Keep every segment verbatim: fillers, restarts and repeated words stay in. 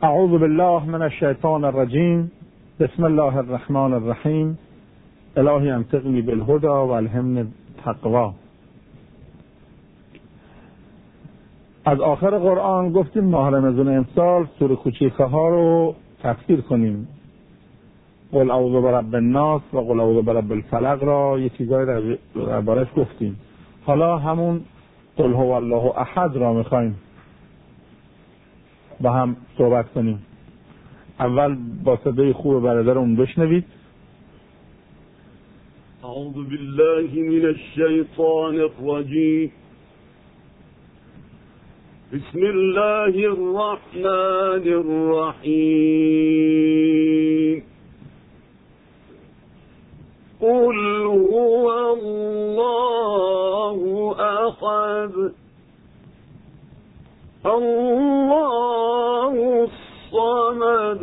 اعوذ بالله من الشیطان الرجیم. بسم الله الرحمن الرحیم. الهی انطقنی بالهدى و الهمنی التقوی. از آخر قرآن گفتیم ماه رمضان امسال سوره کوچیکه ها رو تفسیر کنیم. قل اعوذ برب الناس و قل اعوذ برب الفلق را یه چیزایی دربارش گفتیم. حالا همون قل هو الله احد را میخوایم با هم صحبت کنیم. اول با صدای خوب برادرمون بشنوید. اعوذ بالله من الشیطان الرجیم. بسم الله الرحمن الرحیم. قل هو الله احد الله الصمد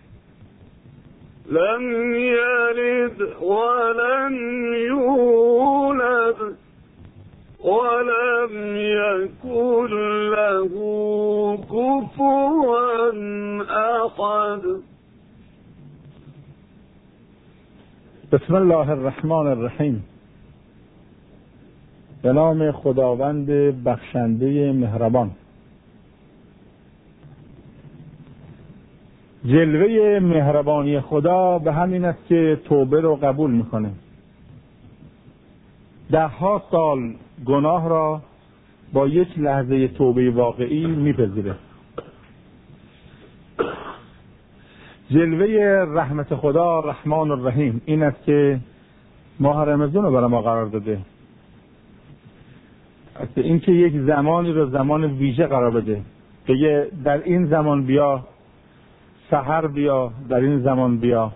لم يلد ولم يولد ولم يكن له كفوا أحد. بسم الله الرحمن الرحیم. به نام خداوند بخشنده مهربان. جلوه مهربانی خدا به همین است که توبه رو قبول میکنه. ده ها سال گناه را با یک لحظه توبه واقعی میپذیره. جلوه رحمت خدا رحمان الرحیم این است که ماه رمضان رو برای ما قرار داده. این که یک زمانی رو زمان ویژه قرار بده، بگه در این زمان بیا، سحر بیا، در این زمان بیا.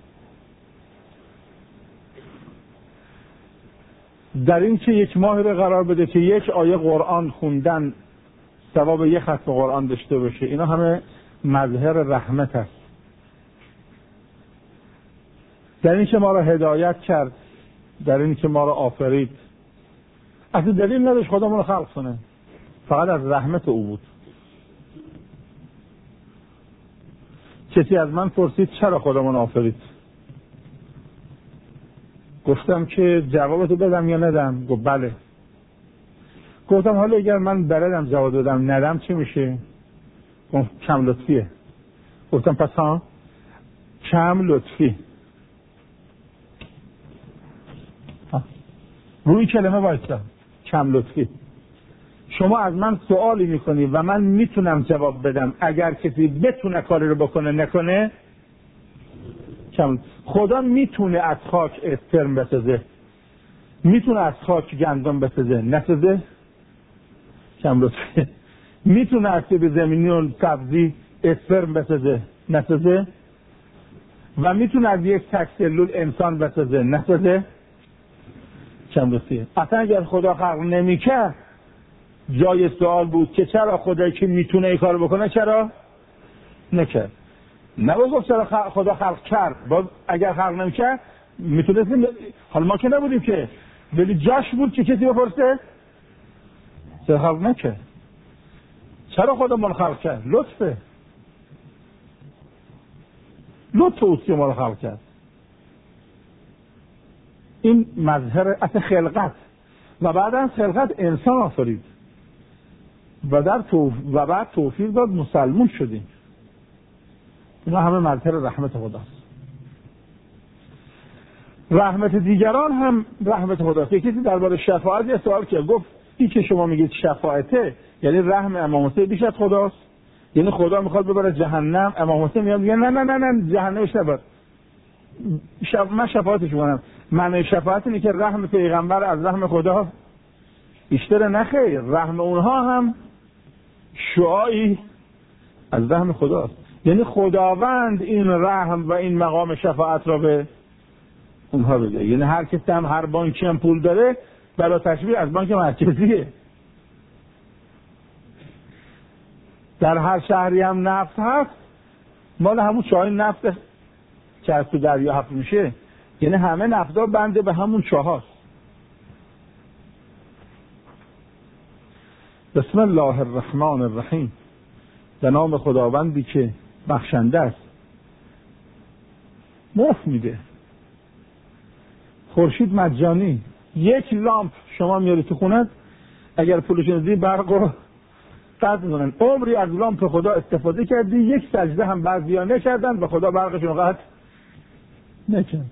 در این که یک ماهی رو قرار بده که یک آیه قرآن خوندن ثواب یک ختم قرآن داشته باشه. اینا همه مظهر رحمت است. در این که ما را هدایت کرد، در این که ما را آفرید. اصلا دلیل نداشت خدا ما را خلق کنه، فقط از رحمت او بود. کسی از من پرسید چرا خدا من آفرید؟ گفتم که جوابتو بدم یا ندم؟ گفت بله. گفتم حالا اگر من بلدم جواب بدم ندم چی میشه؟ گفت کم لطفیه. گفتم پس ها کم لطفی. ها. روی کلمه وایسا کم لطفی. شما از من سوالی میکنی و من میتونم جواب بدم. اگر کسی بتونه کاری رو بکنه نکنه کم. خدا میتونه از خاک اسپرم بسازه، میتونه از خاک گندم بسازه نسازه کم لطفه. میتونه از سیب زمینی و سبزی اسپرم بسازه نسازه، و میتونه از یک تک سلول انسان بسازه نسازه کم لطفه. اصلا اگر خدا خلق نمیکرد جای سوال بود که چرا خدایی که میتونه این کار بکنه چرا نکرد؟ نباید گفت چرا خدا خلق کرد. باز اگر خلق نمیکرد میتونستیم، حالا ما که نبودیم که، ولی جاش بود که کسی بپرسه چرا خلق نکرد، چرا خدا ما رو خلق کرد. لطفه لطف اوست که ما رو خلق کرد. این مظهر اصل خلقت. و بعد از خلقت انسان آفرید و در توف... و بعد توفیق داد مسلمون شدیم. اینا همه مظهر رحمت خداست. رحمت دیگران هم رحمت خداست. یکی کسی درباره شفاعت یه سوال کرد، گفت این که شما میگید شفاعته یعنی رحم امام حسین بیش از خداست؟ یعنی خدا میخواد ببره جهنم، امام حسین میاد میگه نه نه نه نه جهنمش نبر. شف... من شفاعتش میکنم. معنی شفاعت اینه که رحم پیغمبر از رحم خدا بیشتر. نخیر، رحم اونها هم شعاعی از رحم خداست. یعنی خداوند این رحم و این مقام شفاعت را به اونها بده. یعنی هر کسی هم هر بانکی هم پول داره بلا تشبیه از بانک مرکزیه. در هر شهری هم نفت هست، مال همون چاهای نفت که از تو دریا حفر میشه. یعنی همه نفت‌ها بنده به همون چاهاست. بسم الله الرحمن الرحیم. به نام خداوندی که بخشنده است، مفت میده. خورشید مجانی، یک لامپ شما میاری تو خونت، اگر پولش ندی برق رو قطع میکنن. عمری از لامپ خدا استفاده کردی، یک سجده هم بعضیا نکردن به خدا برقشون قطع نکرد.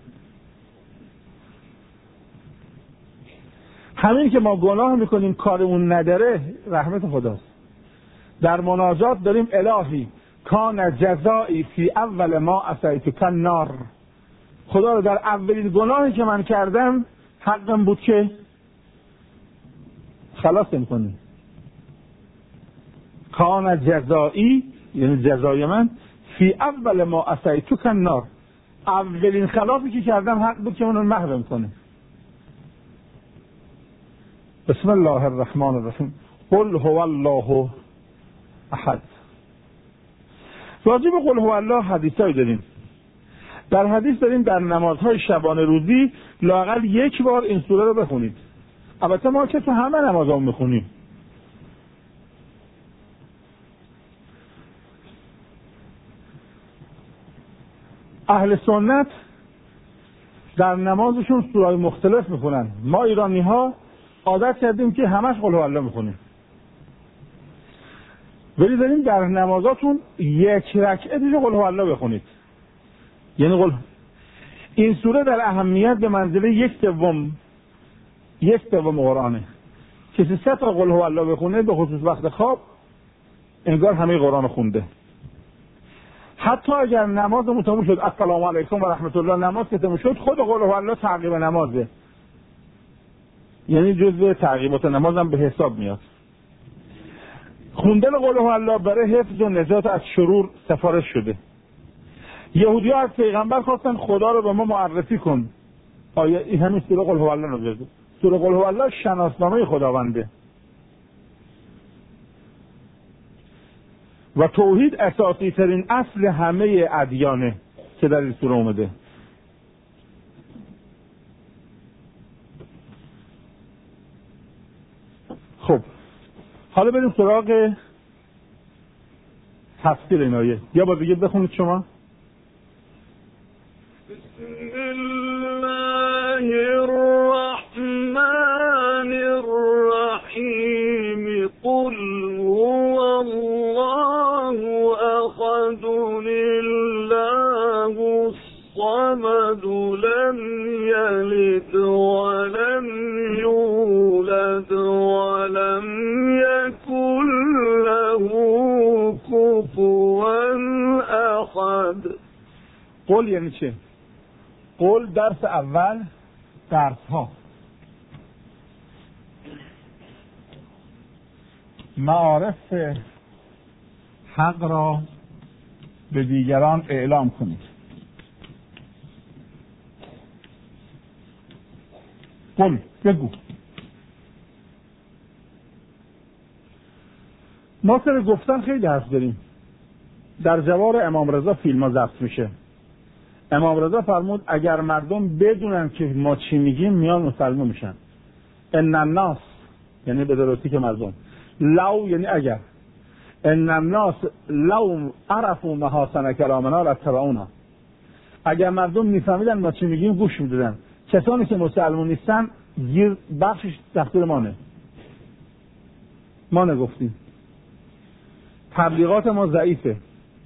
همین که ما گناه میکنیم کارمون نداره رحمت خداست. در مناجات داریم الهی کان جزایی فی اول ما عصیتک النار. خدا رو در اولین گناهی که من کردم حقم بود که خلاص نمی‌کنی. کان جزایی یعنی جزای من فی اول ما عصیتک النار، اولین خلافی که کردم حق بود که منو محو کنه. بسم الله الرحمن الرحیم. قل هو الله احد. راجع به قل هو الله حدیثایی داریم. در حدیث داریم در نمازهای شبانه روزی لااقل یک بار این سوره رو بخونید. البته ما که تو همه نمازها میخونیم. اهل سنت در نمازشون سورهای مختلف میخونن. ما ایرانی ها عادت کردیم که همش قل هو الله میخونیم. ولی داریم در نمازاتون یک رکعه دیگه قل هو الله بخونید. یعنی قل این سوره در اهمیت به منزله یک سوم یک سوم قرآنه. کسی سه تا قل هو الله بخونه به خصوص وقت خواب انگار همه قرآن خونده. حتی اگر نماز تموم شد السلام علیکم و رحمت الله نماز که تموم شد خود قل هو الله تعقیب نمازه، یعنی جزء تعقیبات نماز هم به حساب میاد. خوندن قل هو الله برای حفظ و نجات از شرور سفارش شده. یهودی‌ها از پیغمبر خواستن خدا رو به ما معرفی کن. آیا این همین سوره قل هو الله نازل شد؟ سوره قل هو الله شناسنامه خداونده و توحید اساسی ترین اصل همه ادیانه که در این سوره اومده. خب حالا بریم سراغ تفسیر این آیه. یا با دیگه بخونید شما. بسم الله الرحمن الرحیم. قل هو الله احد الله الصمد لم یلد ولم یولد ولم یکن له کفوا احد. قل یعنی چه؟ قل درس اول درس ها معارف حق را به دیگران اعلام کنید. قل بگو. ما سر گفتن خیلی حرف داریم. در جوار امام رضا فیلم ها ضبط میشه. امام رضا فرمود اگر مردم بدونن که ما چی میگیم میان مسلمان میشن. ان الناس یعنی به درستی که مردم، لو یعنی اگر، ان الناس لو عرفوا محاسن کلامنا لاتبعونا. اگر مردم میفهمیدن ما چی میگیم گوش میدادن. کسانی که مسلمان نیستن گیر بخشش تقصیر مانه، ما نگفتیم. تبلیغات ما ضعیفه.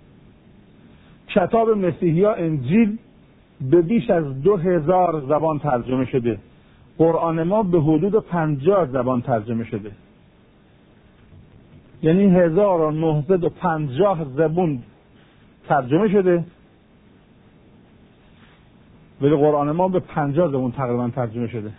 کتاب مسیحی ها انجیل به بیش از دو هزار زبان ترجمه شده. قرآن ما به حدود پنجاه زبان ترجمه شده. یعنی هزار و نهصد و پنجاه زبان ترجمه شده ولی قرآن ما به پنجاه زبان تقریبا ترجمه شده.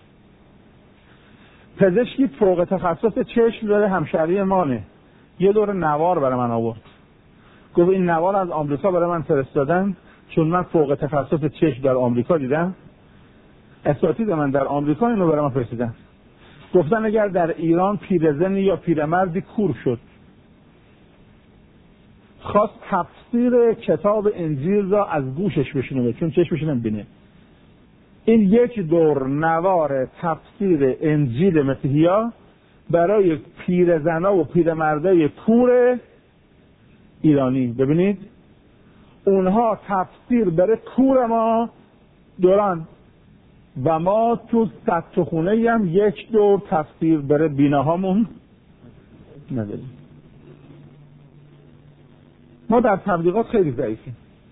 پزشکی فوق تخصص چشم داره، همشهری مانه. یه دور نوار برای من آورد. گفت این نوار از آمریکا برای من فرستادن چون من فوق تخصص چشم در آمریکا دیدم. اساتید من در آمریکا اینو برای من فرستادن. گفتن اگر در ایران پیرزنی یا پیرمردی کور شد خواست تفسیر کتاب انجیل را از گوشش بشنوه چون چشمش نمیبینه، این یک دور نوار تفسیر انجیل مسیحیا برای پیرزنا و پیرمردای کور ایرانی. ببینید اونها تفسیر بره کور ما دوران و ما تو سطح خونه هم یک دور تفسیر بره بیناهامون نداریم. ما در تبلیغات خیلی ضعیفیم.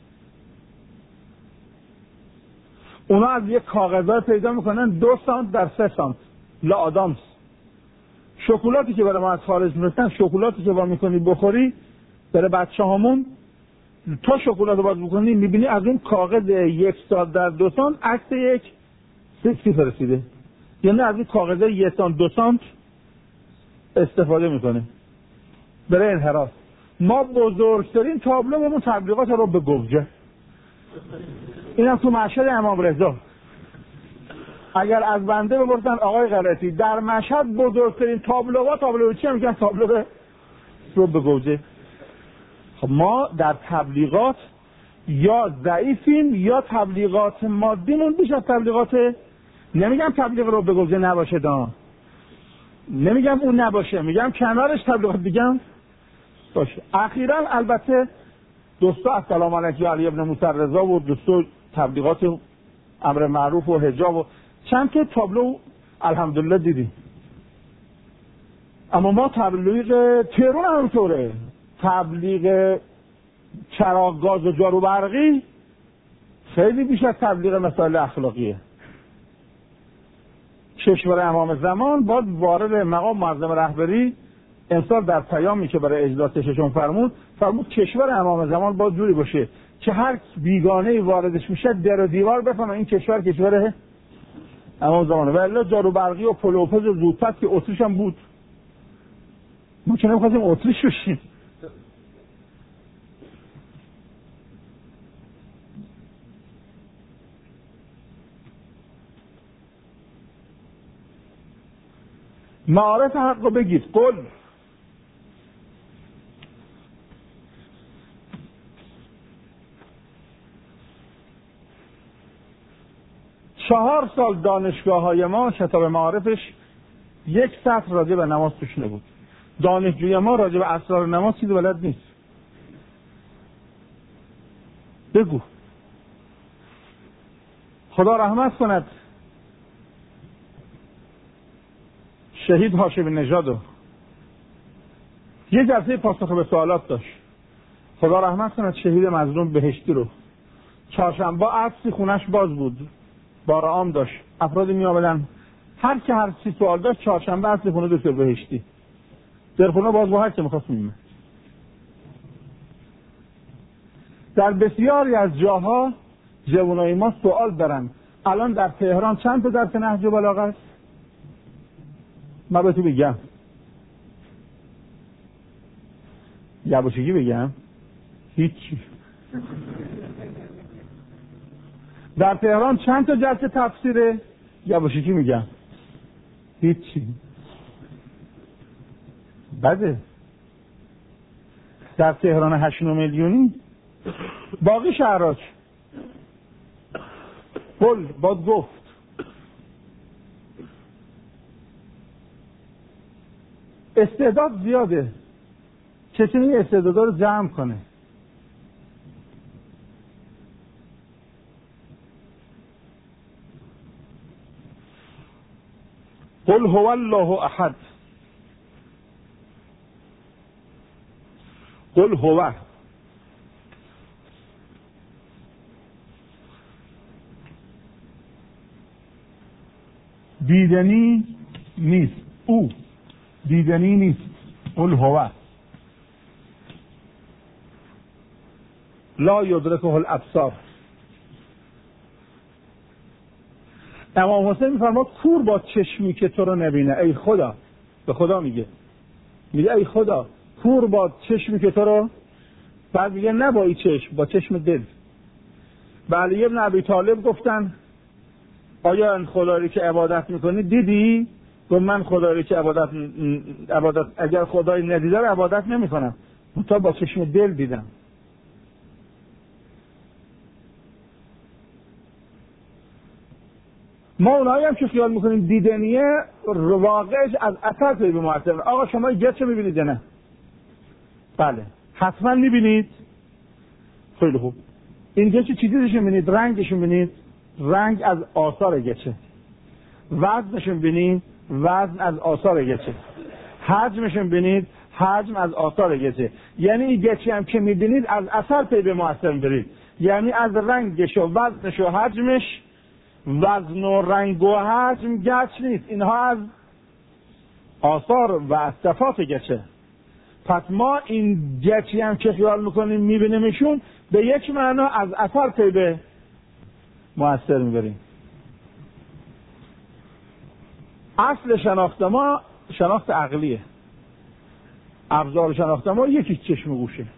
اونا از یک کاغذها پیدا میکنن دو سانت در سه سانت لا آدامس. شکلاتی که برای ما از خارج میرسن، شکلاتی که با میکنی بخوری برای بچه هامون، تا شکلات رو باز بکنی میبینی از این کاغذ یک سانت در دو سانت عکس یک سکسی فرستیده. یعنی از این کاغذ یک سانت دو سانت استفاده میکنه برای انحراف. ما بزرگترین تابلومون تبلیغات رو به گوجه. اینم تو مشهد امام رضا. اگر از بنده بپرسن آقای غلطی در مشهد بزرگترین تابلوها تابلو چی میگن؟ تابلو رو به گوجه. خب ما در تبلیغات یا ضعیفیم یا تبلیغات مادیمون بیش از تبلیغات. نمیگم تبلیغ رو به گوجه نباشه دا، نمیگم اون نباشه، میگم کنارش تبلیغات دیگه باشه. اخیراً البته دوستا السلام علیکم علی ابن موسی رضا و دوستا تبلیغات امر معروف و حجاب و چند تا تابلو الحمدلله دیدیم. اما ما تبلیغ تهران همونطوره، تبلیغ چراغ گاز و جارو برقی خیلی بیش از تبلیغ مسائل اخلاقیه. کشور امام زمان باید وارد مقام معظم رهبری امسال در پیامی که برای اجلاس ششم فرمود فرمود کشور امام زمان باید جوری باشه که هر بیگانه واردش میشه در و دیوار بفهمه این کشور کشور امام زمانه. و الا جارو برقی و پلوپز و زودپس که اتریش هم بود، ما که نمیخواستیم اتریش بشیم. معارف حق رو بگید. قل چهار سال دانشگاه های ما کتاب معارفش یک سطر راجع به نماز توش نبود. دانشجوی ما راجع به اسرار نماز چیزی بلد نیست. بگو خدا رحمت کند شهید هاشمی نژاد. یه جلسه پاسخ به سوالات داشت. خدا رحمت کند شهید مظلوم بهشتی رو. چهارشنبه عصری خونش باز بود، بارعام داشت، افرادی می آمدن هر که هر چی سوال داشت چهارشنبه عصری خونه دکتر بهشتی در خونه باز با هر که میخواست میمه. در بسیاری از جاها جوانای ما سوال دارن الان در تهران چند تا درس نهج و بلاغه است؟ من به تو بگم یواشکی بگم هیچی. در تهران چند تا جلسه تفسیره؟ یواشکی میگم هیچی. بده در تهران هشت میلیونی باقی شهراش قل باد گفت. استعداد زیاده، کسی این استعدادا رو جمع کنه. قل هو الله احد. قل هو دیدنی نیست، او دیدنی نیست. قل هو لا یدرکه الابصار. امام حسین میفرماد کور با چشمی که تو رو نبینه. ای خدا، به خدا میگه، میگه ای خدا کور با چشمی که تو رو، بعد میگه نه با این چشم، با چشم دل. به علی ابن ابی طالب گفتن آیا این خدایی که عبادت میکنی دیدی؟ گفت من خدایی که عبادت عبادت اگر خدایی ندیده رو عبادت نمیکنم، منتها با چشم دل دیدم. ما اونایی هم که خیال میکنیم دیدنیه واقعش از اثر پی به مؤثر. آقا شما گچ میبینید نه؟ بله حتما میبینید. خیلی خوب. این گچ چیزیش می‌بینید، رنگش می‌بینید، رنگ از آثار گچه. وزنش می‌بینید، وزن از آثار گچه. حجمش می‌بینید، حجم از آثار گچه. یعنی این گچی هم که می‌بینید از اثر پی به مؤثر می‌برید. یعنی از رنگش و وزنش و حجمش، وزن و رنگ و حجم گچ نیست، اینها از آثار و از صفات گچه. پس ما این گچی هم که خیال میکنیم میبینیمشون به یک معنا از اثر پی به مؤثر میبریم. اصل شناخت ما شناخت عقلیه. ابزار شناخت ما یکی چشم و گوشه.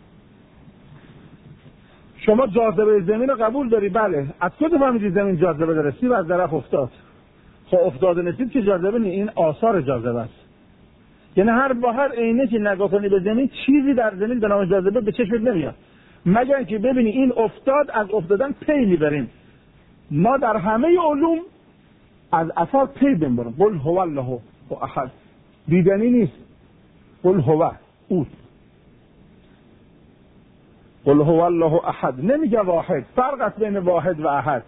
شما جاذبه زمین رو قبول داری؟ بله. از کجا فهمیدی زمین جاذبه داره؟ سیب از درخت افتاد. خب افتاده نسید که جاذبه نی، این آثار جاذبه است. یعنی هر با هر عینه که نگاه کنی به زمین چیزی در زمین به نام جاذبه به چشمت نمیاد، مگر اینکه ببینی این افتاد، از افتادن پی میبریم. ما در همه علوم از اثر پی ببریم. قل هو الله احد، دیدنی نیست. قل هو اوست. قل هو الله احد، نمیگه واحد. فرق است بین واحد و احد.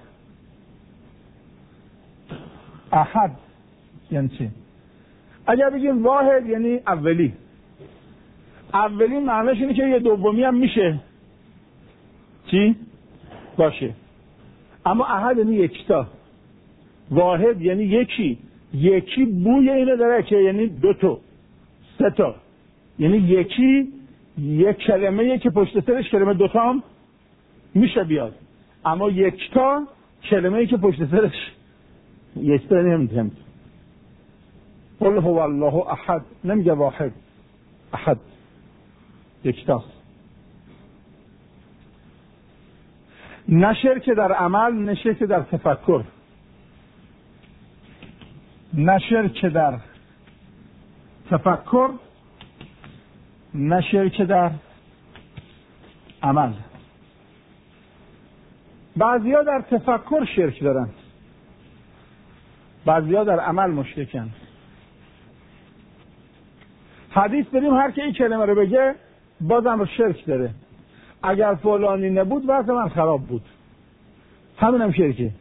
احد یعنی چی؟ اگر بگیم واحد یعنی اولی. اولی معنیش اینه که یه دومی هم میشه چی؟ باشه. اما احد یعنی یکتا. واحد یعنی یکی. یکی بوی اینو داره که یعنی دو تا، سه تا. یعنی یکی یک کلمه که پشت سرش کلمه دوتا هم میشه بیاد. اما یکتا کلمه که پشت سرش یکتا نمیتونم. قل هو الله احد، نمیگه واحد. احد یکتاست. نه شرک در عمل، نه شرک در تفکر. نه شرک در تفکر، نه شرک در عمل. بعضیا در تفکر شرک دارن، بعضیا در عمل مشرکن. حدیث بریم هر که این کلمه رو بگه بازم شرک داره. اگر فلانی نبود واسه من خراب بود. همین هم شرکه.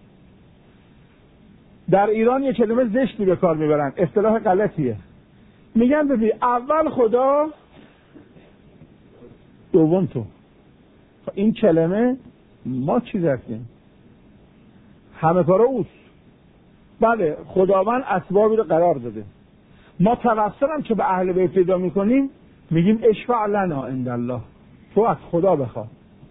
در ایران یه کلمه زشتی به کار میبرن، اصطلاح غلطیه. میگن ببین اول خدا دوم تو. این کلمه ما چی داریم؟ همه کارا اوست. بله خداوند اسبابی رو قرار داده. ما توسلم که به اهل بیت پیدا میکنیم میگیم اشفع لنا عند الله، تو از خدا بخوا.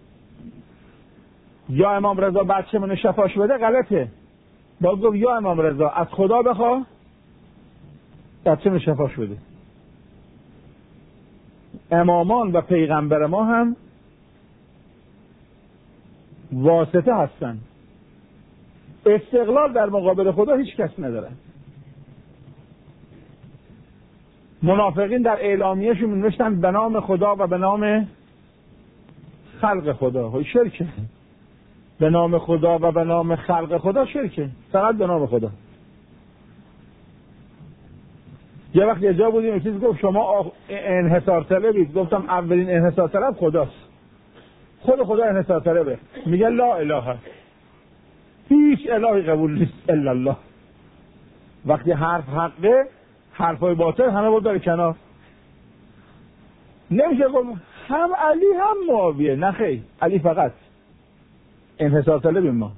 یا امام رضا بچه من شفاش بده، غلطه. باید گفت یا امام رضا از خدا بخوا بچه من شفاش بده. امامان و پیغمبر ما هم واسطه هستن. استقلال در مقابل خدا هیچ کس نداره. منافقین در اعلامیهشون نوشتن به نام خدا و به نام خلق خدا. های شرکه. به نام خدا و به نام خلق خدا شرکه. فقط به نام خدا. یه وقت یه جا بودیم چیز گفت شما انحصار طلبید. گفتم اولین انحصار طلب خداست. خود خدا انحصار طلبه. میگه لا اله، هیچ الهی قبول نیست الا الله. وقتی حرف حقه، حرفای باطل همه بود داره کنار. نمیشه گفت هم علی هم معاویه. نه خیر، علی فقط انحصار طلبیم ما.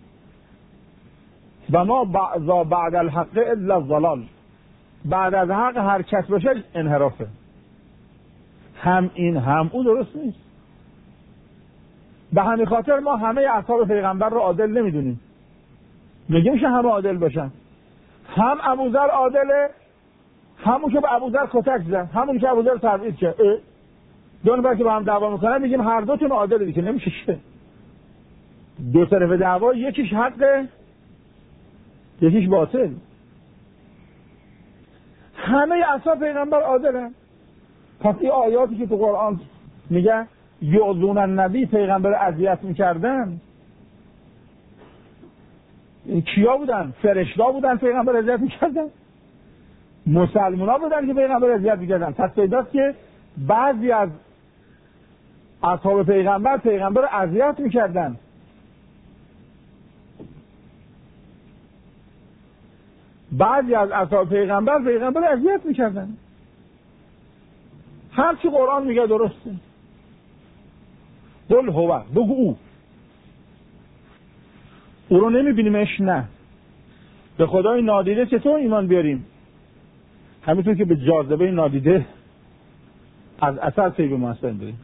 و ما بعد بعد الحق الا الضلال. بعد از حق هر کس باشه انحرافه. هم این هم او درست نیست. به همین خاطر ما همه اصحاب پیغمبر رو عادل نمیدونیم. میگیم که همه عادل باشن. هم ابوذر عادله، همون که به ابوذر کتک زد، همون که ابوذر تبعید کرد. دو نفر که با هم دعوا میکنن میگیم هر دوتون عادله دیگه. نمیشه که دو طرف دعوا یکیش حقه یکیش باطل. همه اصحاب پیغمبر عادلن. پس این آیاتی که تو قرآن میگه یؤذون النبی، پیغمبر اذیت میکردن، این کیا بودن؟ فرشتا بودن پیغمبر اذیت میکردن؟ مسلمونا بودن که پیغمبر اذیت میکردن؟ پس پیداست که بعضی از اصحاب پیغمبر پیغمبر رو اذیت میکردن. بعضی از اصحاب پیغمبر پیغمبر رو اذیت میکردن. هر چی قرآن میگه درسته. قل هو، بگو او. او رو نمیبینیمش؟ نه. به خدای نادیده چطور ایمان بیاریم؟ همینطور که به جاذبه نادیده از اثر پی به موثر بریم.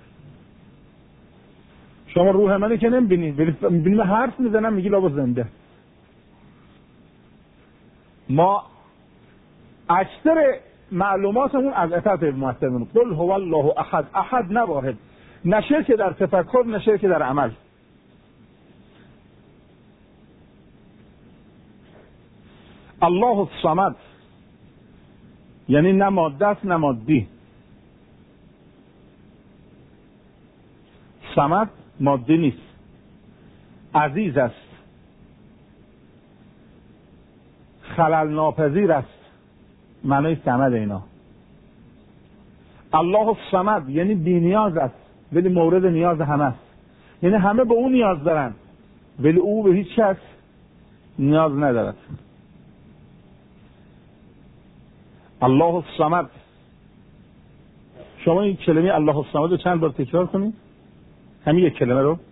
شما روح منو که نمیبینید، میبینید حرف میزنم میگی لابد زنده. ما اکثر معلوماتمون از اثر پی به موثر بریم. قل هو الله احد، احد نه واحد، نه شرک در تفکر نه شرک در عمل. الله الصمد یعنی نه ماده است نه مادی. صمد ماده نیست، عزیز است، خلل ناپذیر است، معنای صمد اینا. الله الصمد یعنی بی نیاز است ولی مورد نیاز همه است، یعنی همه به اون نیاز دارن ولی او به هیچ کس نیاز ندارد. الله الصمد. شما این کلمه الله الصمد رو چند بار تکرار کنید؟ همین یک کلمه رو.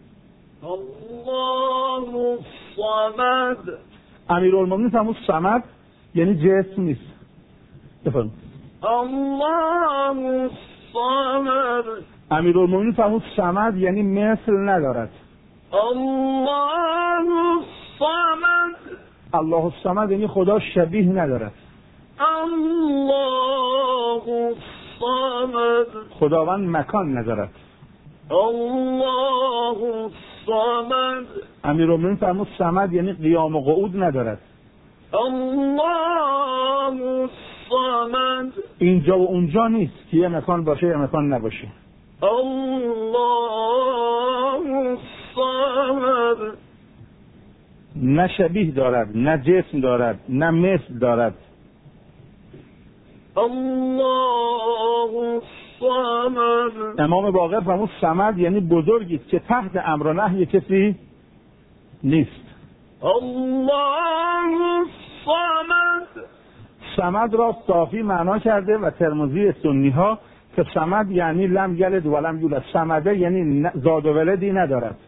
الله الصمد. امیرالمومنین فرمود صمد یعنی جسم نیست. بفرمایید. الله الصمد. امیرالمومنین فرمود صمد یعنی مثل ندارد. الله الصمد. الله الصمد یعنی خدا شبیه ندارد. الله الصمد. خداوند مکان ندارد. الله الصمد. امیرالمومنین فرمود صمد یعنی قیام و قعود ندارد. الله الصمد. اینجا و اونجا نیست که یه مکان باشه یه مکان نباشه. الله الصمد. نه شبیه دارد، نه جسم دارد، نه مثل دارد. الله الصمد. امام باقر فرمود صمد یعنی بزرگی است که تحت امر و نهی کسی نیست. الله الصمد. صمد را صافی معنا کرده و ترمذی سنی ها که صمد یعنی لم یلد و لم یولد. صمده یعنی زاد و ولدی ندارد.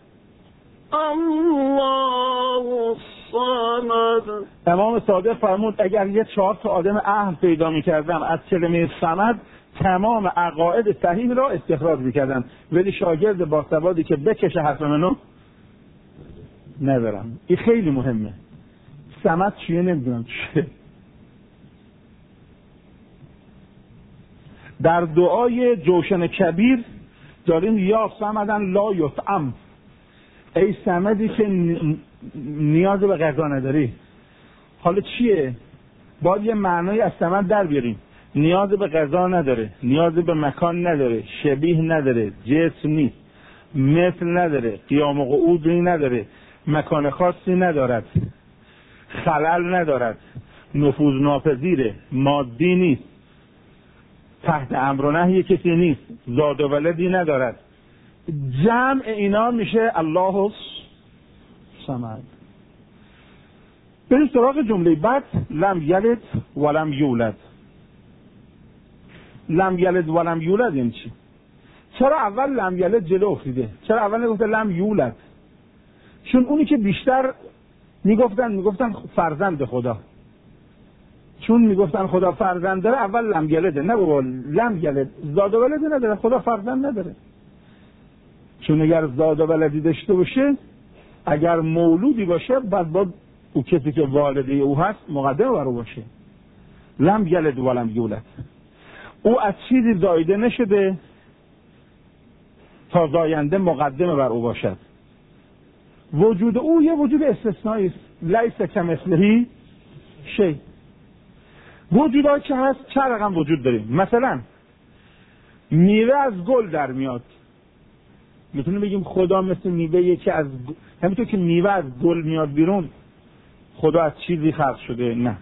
الله الصمد. امام صادق فرمود اگر یه چهار تا آدم اهل پیدا می‌کردم از کلمه صمد تمام عقاید صحیح را استخراج می‌کردم، ولی شاگرد باسوادی که بکشه حرف منو ندارم. این خیلی مهمه. صمد چیه نمیدونم چیه. در دعای جوشن کبیر داریم یا صمدن لا یطعم، ای صمدی که نیاز به غذا نداری. حالا چیه؟ باید یه معنای از صمد در بیاریم. نیاز به غذا نداره، نیاز به مکان نداره، شبیه نداره، جسم نیست، مثل نداره، قیام و قعودی نداره، مکان خاصی ندارد، خلل ندارد، نفوذ ناپذیره، مادی نیست، تحت امر و نهی کسی نیست، زاد و ولدی ندارد. جمع اینا میشه الله الصمد. بریم سراغ جمله بعد. لم یلد ولم یولد. لم یلد ولم یولد یعنی چی؟ چرا اول لم یلد جلو افتیده؟ چرا اول نگفته لم یولد؟ چون اونی که بیشتر میگفتن میگفتن فرزند خدا، چون میگفتن خدا فرزند داره اول لم یلده. نه بابا، لم یلد زاد و ولد نداره، خدا فرزند نداره. چون اگر زاد و ولدی داشته باشه، اگر مولودی باشه، بعد با او کسی که والده او هست مقدم بر او باشه. لم یلد ولم یولد. او از چیزی زایده نشده تا زاینده مقدم بر او باشد. وجود او یه وجود استثنایی است. لیس کمثله شیء. وجودایی که هست چه رقم وجود داریم. مثلا میوه از گل در میاد، میتونیم بگیم خدا مثل میوه یکی از همینطور که میوه از گل میاد بیرون خدا از چیزی خلق شده؟ نه.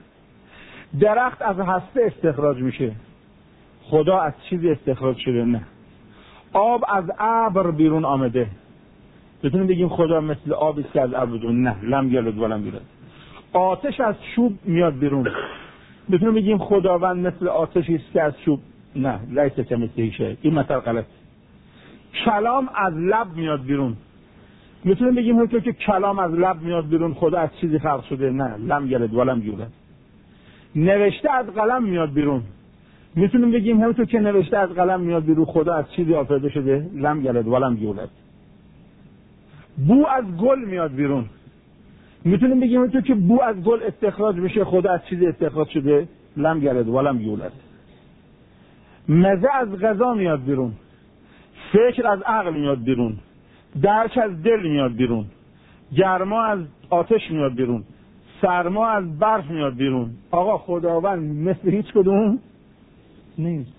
درخت از هسته استخراج میشه، خدا از چیزی استخراج شده؟ نه. آب از ابر بیرون آمده. بتونیم بگیم خدا مثل آبی که از ابر بیرون؟ نه، لم یلد ولم یولد. آتش از چوب میاد بیرون. بتونیم بگیم خداوند مثل آتشی است که از چوب؟ نه، لیس کمثله شیء. این مثل غلط. کلام از لب میاد بیرون. میتونیم بگیم همونطور که کلام از لب میاد بیرون خدا از چیزی خلق شده؟ نه، لم یلد ولم یولد. نوشته از قلم میاد بیرون. میتونیم بگیم همونطور که نوشته از قلم میاد بیرون خدا از چیزی آفریده شده؟ لم یلد ولم یولد. بو از گل میاد بیرون. میتونیم بگیم همونطور که بو از گل استخراج میشه خدا از چیزی استخراج شده؟ لم یلد ولم یولد. مزه از غذا میاد بیرون. فکر از عقل میاد بیرون. درک از دل میاد بیرون. گرما از آتش میاد بیرون. سرما از برف میاد بیرون. آقا خداوند مثل هیچ کدوم نیست.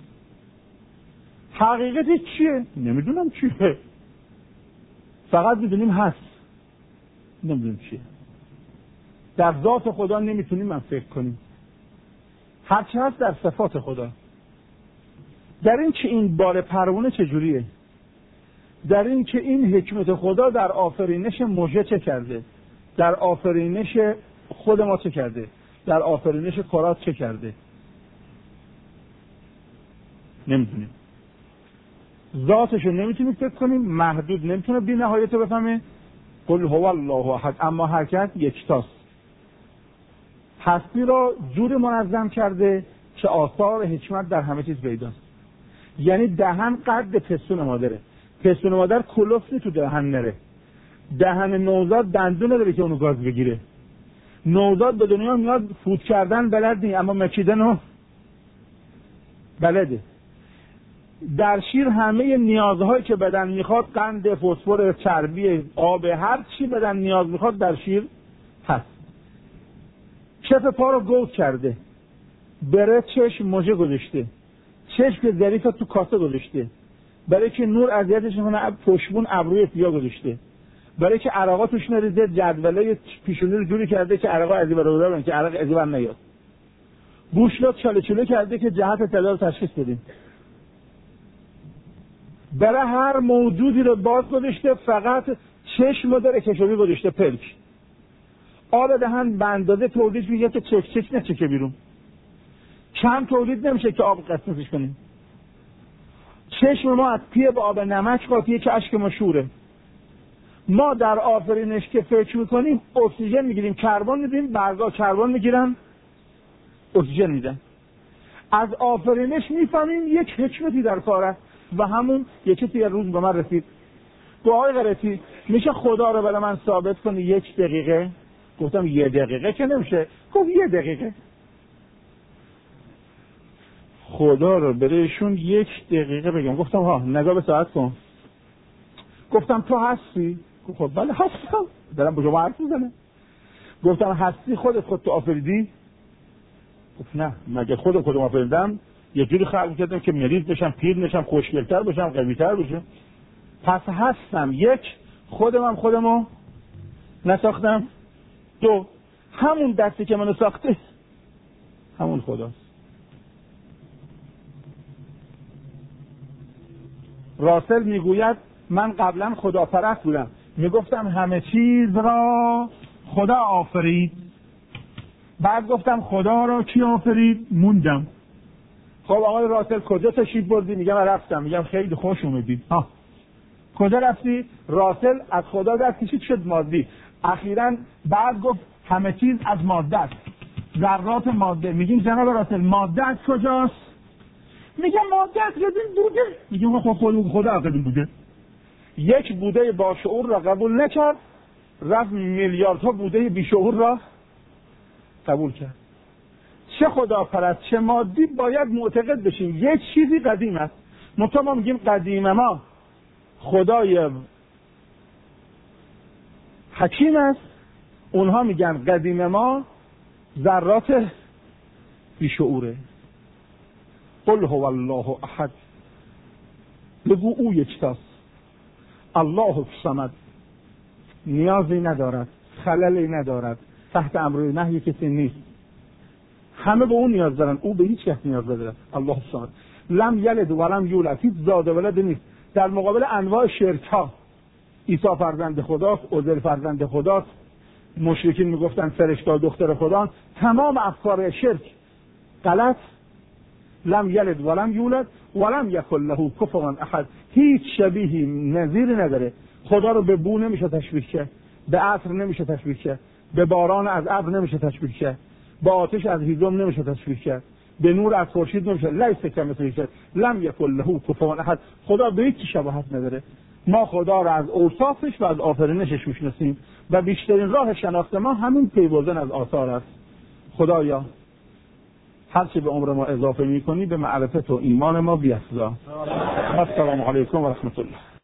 حقیقتش چیه؟ نمیدونم چیه، فقط میدونیم هست، نمیدونیم چیه. در ذات خدا نمیتونیم من فکر کنیم، هرچی هست در صفات خدا. در این که این بال پروانه چجوریه، در این که این حکمت خدا در آفرینش موجه چه کرده، در آفرینش خود ما چه کرده، در آفرینش کرات چه کرده، نمیدونیم. ذاتشو نمیتونیم فکر کنیم، محدود نمیتونه بی نهایت بفهمه. قل هو الله احد. اما حرکت یکتاست. هستی را جور منظم کرده که آثار حکمت در همه چیز پیداست. یعنی دهن قد پستون مادره. پستون مادر کلفتی تو دهن نره. دهن نوزاد دندون نداره که اونو گاز بگیره. نوزاد به دنیا میاد فوت کردن بلد نیست، اما مکیدن بلده. در شیر همه نیازهایی که بدن میخواد، قند، فسفر، چربی، آب، هر چی بدن نیاز میخواد در شیر هست. کف پا رو گود کرده، بره چشم موجه گذاشته، چشم که ظریف تو کاسه گذاشته، برای که نور اذیتش کنه پشمون ابروی سیاه گذاشته، برای که عرقا توش نریزه جدوله پیشونی رو جوری کرده که عرقا ازی برابر بشن که عرق ازی بر نیاد. گوش رو چاله چوله کرده که جهت طلا رو تشخیص بدیم. برای هر موجودی رو باز گذاشته، فقط چشم داره کشوی گذاشته پلک. آب دهن به اندازه تولید میگه که چک چک نچکه بیرون. کم تولید نمیشه که آب قسمتش کنیم. چشم ما از پیه با آب نمک قاطیه که اشک ما شوره. ما در آفرینش که فکر میکنیم اکسیژن میگیریم، کربن میدیم، برگا کربن میگیرن، اکسیژن میدن. از آفرینش میفهمیم یک حکمتی در کار است و همون یکی توی روز به من رسید. گفت آقای قرتی میشه خدا رو برای من ثابت کنی یک دقیقه؟ گفتم یه دقیقه که نمیشه. گفت یه دقیقه. خدا رو برایشون یک دقیقه بگم. گفتم ها نگاه به ساعت کن. گفتم تو هستی؟ گفت خب بله هستم، دارم با شما حرف میزنم. گفتم هستی خودت خودت آفریدی؟ گفت نه، مگه خودم خودم آفریدم؟ یه جوری خلق کردم که مریض بشم، پیر نشم، خوشگلتر بشم، قوی‌تر بشم. پس هستم. یک، خودم هم خودمو نساختم. دو، همون دستی که منو ساخته همون خداست. راسل میگوید من قبلا خداپرست بودم، میگفتم همه چیز را خدا آفرید، بعد گفتم خدا را کی آفرید؟ موندم. خب آقای راسل کجا تشریف بردی؟ میگم رفتم. میگم خیلی خوش اومدید. ها کجا رفتی؟ راسل از خدا دست کشید شد مادی. اخیراً بعد گفت همه چیز از ماده است، ذرات ماده. میگیم جناب راسل ماده از کجاست؟ میگم ماده از قدیم بوده. میگم خب خود خدا از قدیم بوده. یک بوده با شعور را قبول نکرد، رفت میلیاردها بوده بی شعور را قبول کرد. چه خدا پرست چه مادی باید معتقد بشیم یک چیزی قدیم است. منتها ما میگیم قدیم ما خدای حکیم است، اونها میگن قدیم ما ذرات بیشعوره. قل هو الله احد. بگو او یکتاست. الله الصمد، نیازی ندارد، خللی ندارد، تحت امر و نهی کسی نیست. همه به اون نیاز دارن، او به هیچ کس نیاز نداره. الله الصمد. لم یلد و لم یولد، هیچ زاده ولد نیست. در مقابل انواع شرک ها، عیسی فرزند خداست، عزیر فرزند خداست، مشرکین میگفتن فرشته دختر خدا، تمام افکار شرک غلط. لم یلد ولم یولد ولم یکن له کفوا احد، هیچ شبیهی نظیری نداره. خدا رو به بو نمیشه تشبیه کرد، به عطر نمیشه تشبیه کرد، به باران از ابر نمیشه تشبیه کرد، به آتش از هیزم نمیشه تشبیه کرد، به نور از خورشید نمیشه. لیس کمثله شیء لم یکن له کفوا احد. خدا به هیچ شباهت نداره. ما خدا رو از اوصافش و از آفرینشش میشناسیم و بیشترین راه شناخت ما همین پیوندن از آثار است. خدایا هر چه به عمر ما اضافه میکنی به معرفت و ایمان ما بیفزا. السلام علیکم و رحمت الله.